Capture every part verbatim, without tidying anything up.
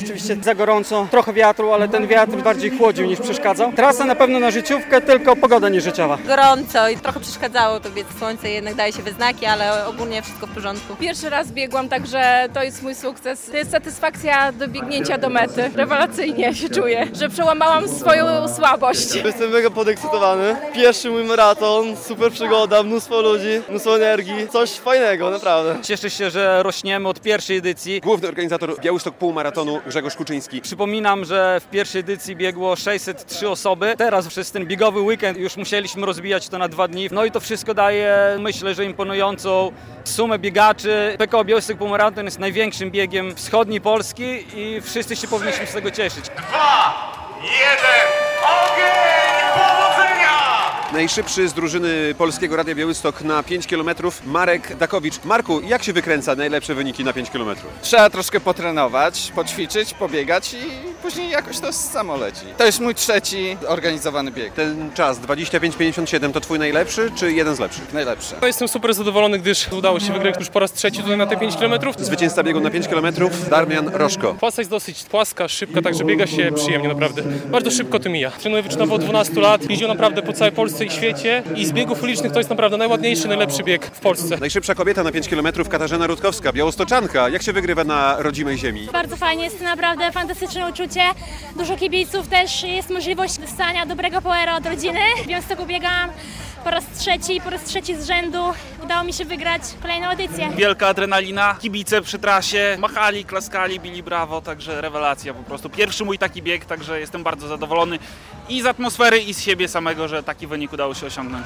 rzeczywiście za gorąco, trochę wiatru, ale ten wiatr bardziej chłodził niż przeszkadzał. Trasa na pewno na życiówkę, tylko pogoda nieżyciowa. Gorąco i trochę przeszkadzało to, więc słońce jednak daje się we znaki, ale ogólnie wszystko w porządku. Pierwszy raz biegłam, także to jest mój sukces. To jest satysfakcja do biegnięcia do mety. Rewelacyjnie się czuję, że przełamałam swoją słabość. Jestem mega podekscytowany. Pierwszy mój maraton, super przygoda, mnóstwo ludzi, mnóstwo energii. Coś fajnego, naprawdę. Cieszę się, że rośniemy od pierwszej edycji. Główny organizator Białystok Półmaratonu Grzegorz Kuczyński. Przypominam, że w pierwszej edycji biegło sześćset trzy osoby. Teraz przez ten biegowy weekend już musieliśmy rozbijać to na dwa dni. No i to wszystko daje, myślę, że imponującą sumę biegaczy. P K O Białystok Półmaraton jest największym biegiem wschodniej Polski i wszyscy się powinniśmy z tego cieszyć. Dwa, jeden, ogień, powodzenia! Najszybszy z drużyny Polskiego Radia Białystok na pięć kilometrów Marek Dakowicz. Marku, jak się wykręca najlepsze wyniki na pięć kilometrów? Trzeba troszkę potrenować, poćwiczyć, pobiegać i później jakoś to samo leci. To jest mój trzeci organizowany bieg. Ten czas dwadzieścia pięć pięćdziesiąt siedem to twój najlepszy, czy jeden z lepszych? Najlepszy. Jestem super zadowolony, gdyż udało się wygrać już po raz trzeci tutaj na te pięć kilometrów. Zwycięzca biegu na pięć kilometrów Damian Rożko. Trasa jest dosyć płaska, szybka, także biega się przyjemnie naprawdę. Bardzo szybko to mija. Trenuję wyczynowo od dwunastu lat, jeździł naprawdę po całej Polsce i świecie i z biegów ulicznych to jest naprawdę najładniejszy, najlepszy bieg w Polsce. Najszybsza kobieta na pięć kilometrów Katarzyna Rutkowska, białostoczanka. Jak się wygrywa na rodzimej ziemi? Bardzo fajnie, jest to naprawdę fantastyczne uczucie. Dużo kibiców, też jest możliwość dostania dobrego poera od rodziny. W Białymstoku biegałam po raz trzeci, po raz trzeci z rzędu. Udało mi się wygrać kolejną edycję. Wielka adrenalina, kibice przy trasie, machali, klaskali, bili brawo, także rewelacja po prostu. Pierwszy mój taki bieg, także jestem bardzo zadowolony i z atmosfery, i z siebie samego, że taki wynik udało się osiągnąć.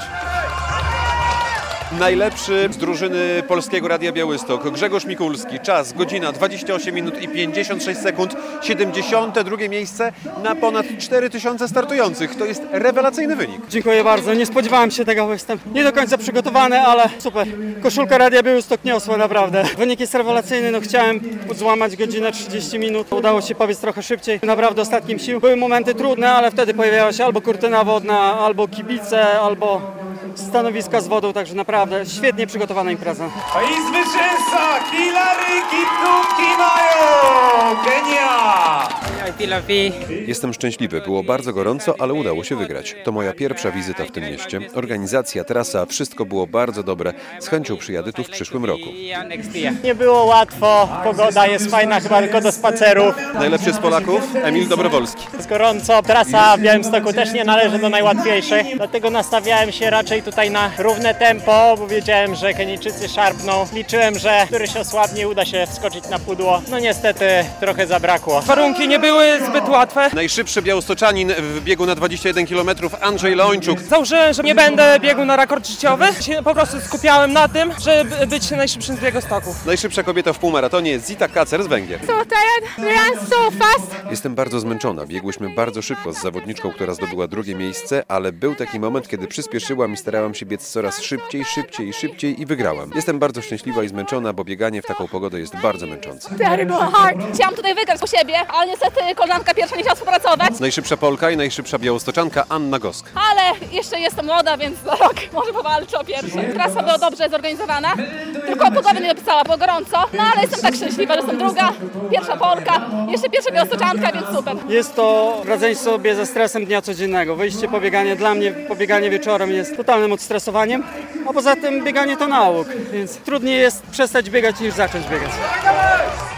Najlepszy z drużyny Polskiego Radia Białystok Grzegorz Mikulski. Czas godzina dwadzieścia osiem minut i pięćdziesiąt sześć sekund. siedemdziesiąte drugie miejsce na ponad cztery tysiące startujących. To jest rewelacyjny wynik. Dziękuję bardzo. Nie spodziewałem się tego, bo jestem nie do końca przygotowany, ale super. Koszulka Radia Białystok niosła naprawdę. Wynik jest rewelacyjny. No, chciałem złamać godzinę trzydzieści minut. Udało się pobiec trochę szybciej. Naprawdę ostatnim sił. Były momenty trudne, ale wtedy pojawiała się albo kurtyna wodna, albo kibice, albo stanowiska z wodą, także naprawdę świetnie przygotowana impreza. I zwycięzca Hilary Kiptut-Kimayo, Kenia! Jestem szczęśliwy. Było bardzo gorąco, ale udało się wygrać. To moja pierwsza wizyta w tym mieście. Organizacja, trasa, wszystko było bardzo dobre. Z chęcią przyjadę tu w przyszłym roku. Nie było łatwo, pogoda jest fajna chyba tylko do spacerów. Najlepszy z Polaków Emil Dobrowolski. Jest gorąco, trasa w Białymstoku też nie należy do najłatwiejszych, dlatego nastawiałem się raczej tutaj na równe tempo, bo wiedziałem, że Kenijczycy szarpną. Liczyłem, że któryś osłabnie, uda się wskoczyć na pudło. No niestety trochę zabrakło. Warunki nie były zbyt łatwe. Najszybszy białostoczanin w biegu na dwadzieścia jeden kilometrów Andrzej Leończuk. Założyłem, że nie będę biegł na rekord życiowy. Się po prostu skupiałem na tym, żeby być najszybszym z Białegostoków. Najszybsza kobieta w półmaratonie Zita Kacer z Węgier. So tired, we ran so fast. Jestem bardzo zmęczona. Biegłyśmy bardzo szybko z zawodniczką, która zdobyła drugie miejsce, ale był taki moment, kiedy przyspieszyłam i starałam się biec coraz szybciej, szybciej, szybciej i wygrałam. Jestem bardzo szczęśliwa i zmęczona, bo bieganie w taką pogodę jest bardzo męczące. Chciałam tutaj wygrać po siebie, ale niestety koleżanka pierwsza nie chciała współpracować. Najszybsza Polka i najszybsza białostoczanka Anna Gosk. Ale jeszcze jestem młoda, więc za rok może powalczę o pierwsze. Trasa była dobrze zorganizowana, tylko pogoda nie dopisała, było gorąco, no ale jestem tak szczęśliwa, że jestem druga, pierwsza Polka, jeszcze pierwsza białostoczanka, więc super. Jest to radzenie sobie ze stresem dnia codziennego. Wyjście, pobieganie, dla mnie pobieganie wieczorem jest totalnym odstresowaniem, a poza tym bieganie to nauk, więc trudniej jest przestać biegać niż zacząć biegać.